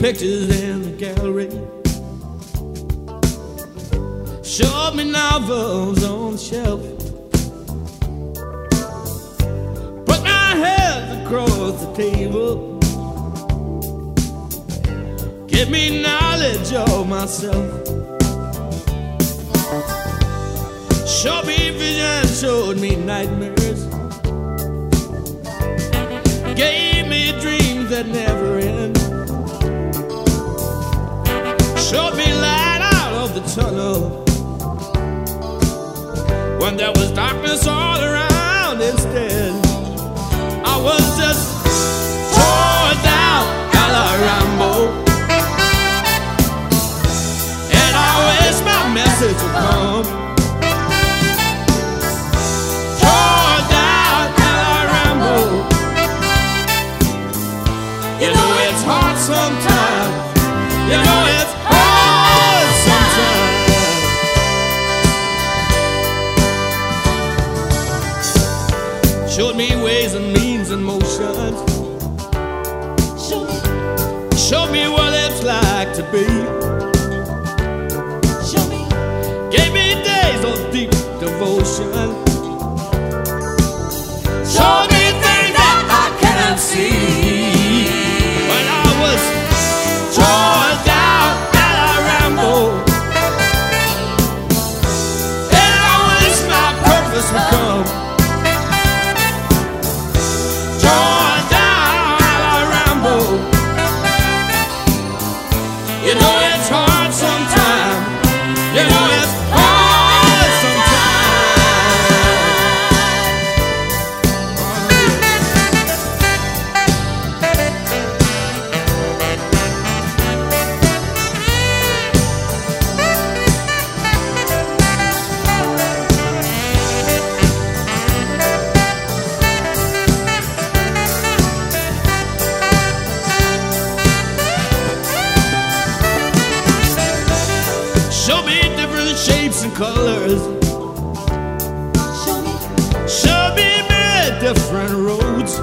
pictures in the gallery, showed me novels on the shelf, put my hands across the table, give me knowledge of myself, showed me visions, showed me nightmares, gave me dreams that never end, showed me light out of the tunnel when there was darkness all around. Instead, I was just torn down a la Rambo, and I wish my message would come. Torn down a la Rambo. You know it's hard sometimes. You know it's hard sometimes. Showed me ways and means and motions. Show me what it's like to be. Gave me days of deep devotion. Showed me things that I cannot see. When I was torn down at a Rambo, and I wish my purpose would come. Torn down at a Rambo. You know it's hard sometimes. You know it's hard Show me different shapes and colors. Show me many different roads.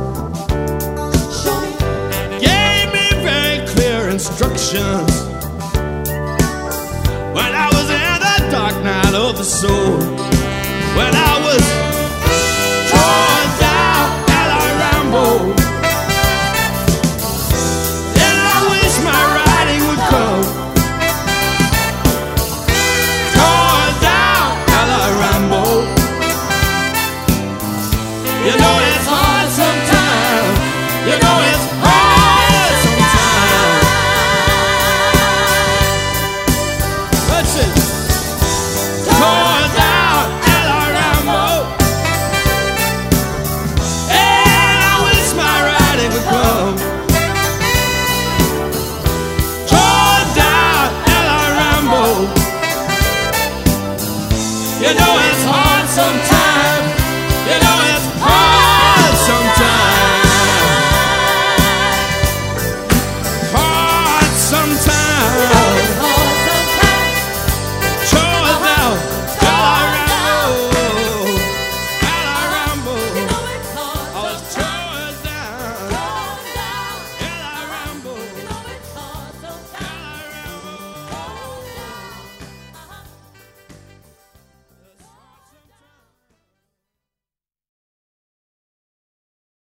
Gave me very clear instructions when I was in the dark night of the soul. When I